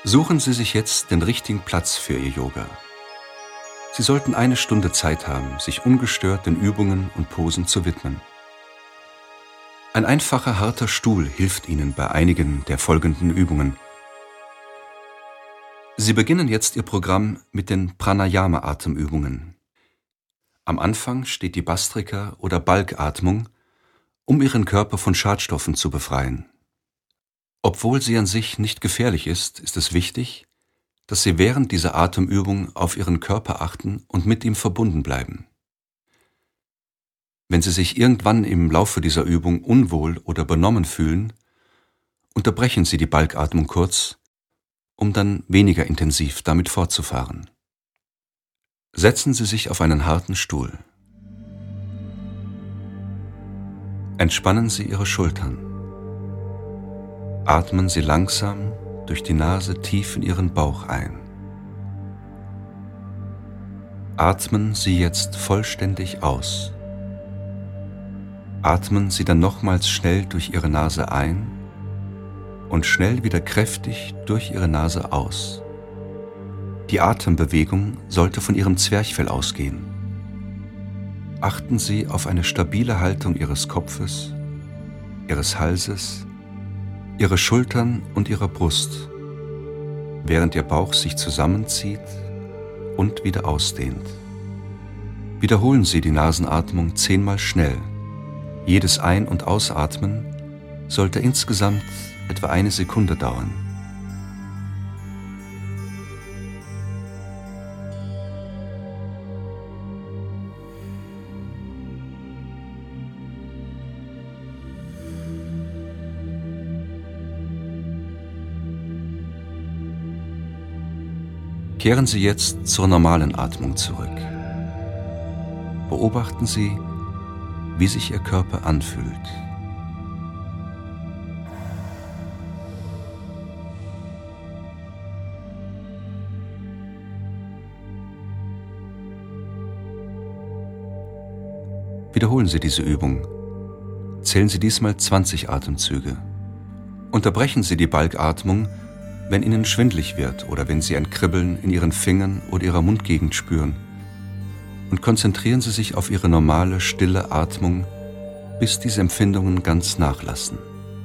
Suchen Sie sich jetzt den richtigen Platz für Ihr Yoga. Sie sollten 1 Stunde Zeit haben, sich ungestört den Übungen und Posen zu widmen. Ein einfacher, harter Stuhl hilft Ihnen bei einigen der folgenden Übungen. Sie beginnen jetzt Ihr Programm mit den Pranayama-Atemübungen. Am Anfang steht die Bhastrika- oder Balgatmung, um Ihren Körper von Schadstoffen zu befreien. Obwohl sie an sich nicht gefährlich ist, ist es wichtig, dass Sie während dieser Atemübung auf Ihren Körper achten und mit ihm verbunden bleiben. Wenn Sie sich irgendwann im Laufe dieser Übung unwohl oder benommen fühlen, unterbrechen Sie die Balgatmung kurz, um dann weniger intensiv damit fortzufahren. Setzen Sie sich auf einen harten Stuhl. Entspannen Sie Ihre Schultern. Atmen Sie langsam durch die Nase tief in Ihren Bauch ein. Atmen Sie jetzt vollständig aus. Atmen Sie dann nochmals schnell durch Ihre Nase ein und schnell wieder kräftig durch Ihre Nase aus. Die Atembewegung sollte von Ihrem Zwerchfell ausgehen. Achten Sie auf eine stabile Haltung Ihres Kopfes, Ihres Halses, Ihre Schultern und Ihrer Brust, während Ihr Bauch sich zusammenzieht und wieder ausdehnt. Wiederholen Sie die Nasenatmung 10-mal schnell. Jedes Ein- und Ausatmen sollte insgesamt etwa 1 Sekunde dauern. Kehren Sie jetzt zur normalen Atmung zurück. Beobachten Sie, wie sich Ihr Körper anfühlt. Wiederholen Sie diese Übung. Zählen Sie diesmal 20 Atemzüge. Unterbrechen Sie die Balgatmung, wenn Ihnen schwindlig wird oder wenn Sie ein Kribbeln in Ihren Fingern oder Ihrer Mundgegend spüren, und konzentrieren Sie sich auf Ihre normale, stille Atmung, bis diese Empfindungen ganz nachlassen.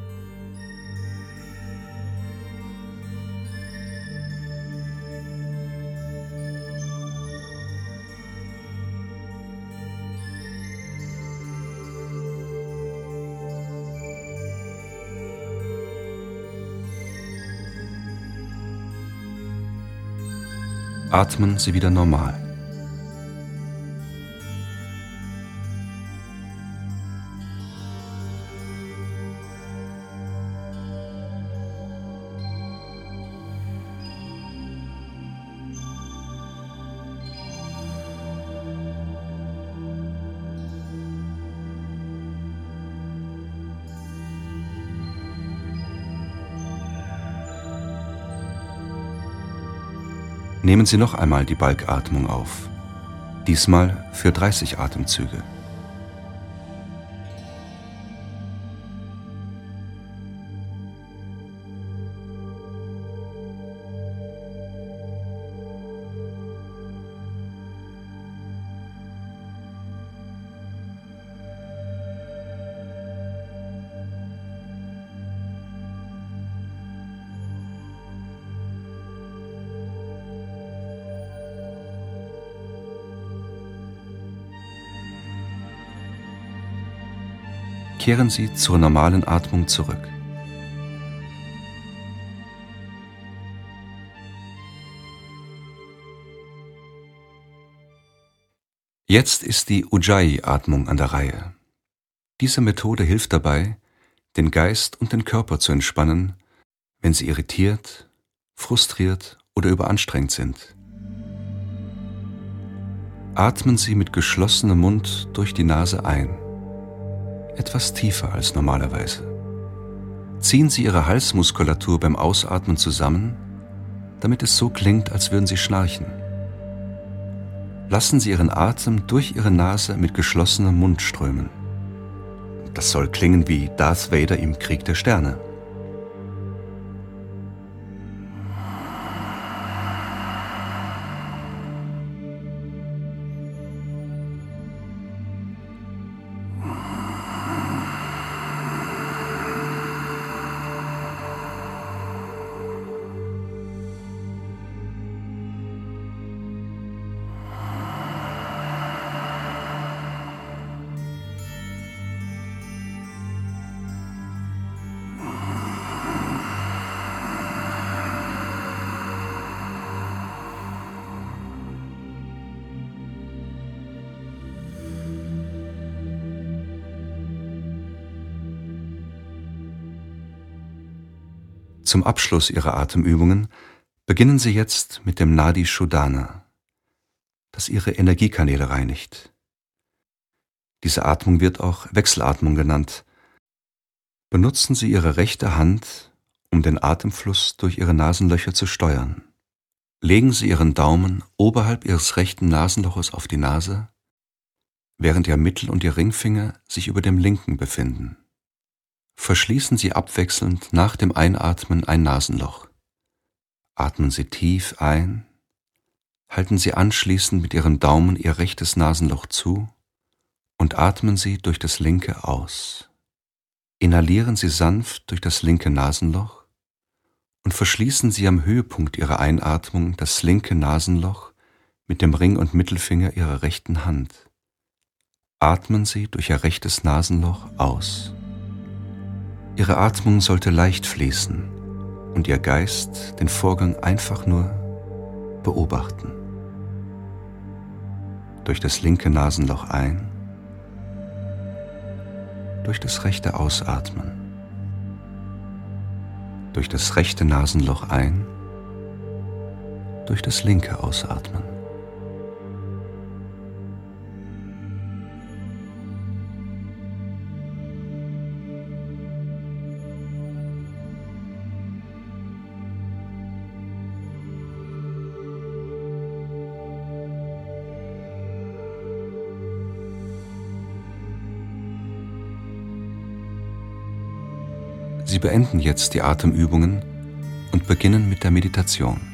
Atmen Sie wieder normal. Nehmen Sie noch einmal die Balgatmung auf, diesmal für 30 Atemzüge. Kehren Sie zur normalen Atmung zurück. Jetzt ist die Ujjayi-Atmung an der Reihe. Diese Methode hilft dabei, den Geist und den Körper zu entspannen, wenn Sie irritiert, frustriert oder überanstrengt sind. Atmen Sie mit geschlossenem Mund durch die Nase ein. Etwas tiefer als normalerweise. Ziehen Sie Ihre Halsmuskulatur beim Ausatmen zusammen, damit es so klingt, als würden Sie schnarchen. Lassen Sie Ihren Atem durch Ihre Nase mit geschlossenem Mund strömen. Das soll klingen wie Darth Vader im Krieg der Sterne. Zum Abschluss Ihrer Atemübungen beginnen Sie jetzt mit dem Nadi Shodhana, das Ihre Energiekanäle reinigt. Diese Atmung wird auch Wechselatmung genannt. Benutzen Sie Ihre rechte Hand, um den Atemfluss durch Ihre Nasenlöcher zu steuern. Legen Sie Ihren Daumen oberhalb Ihres rechten Nasenloches auf die Nase, während Ihr Mittel- und Ihr Ringfinger sich über dem linken befinden. Verschließen Sie abwechselnd nach dem Einatmen ein Nasenloch. Atmen Sie tief ein, halten Sie anschließend mit Ihren Daumen Ihr rechtes Nasenloch zu und atmen Sie durch das linke aus. Inhalieren Sie sanft durch das linke Nasenloch und verschließen Sie am Höhepunkt Ihrer Einatmung das linke Nasenloch mit dem Ring- und Mittelfinger Ihrer rechten Hand. Atmen Sie durch Ihr rechtes Nasenloch aus. Ihre Atmung sollte leicht fließen und Ihr Geist den Vorgang einfach nur beobachten. Durch das linke Nasenloch ein, durch das rechte ausatmen. Durch das rechte Nasenloch ein, durch das linke ausatmen. Sie beenden jetzt die Atemübungen und beginnen mit der Meditation.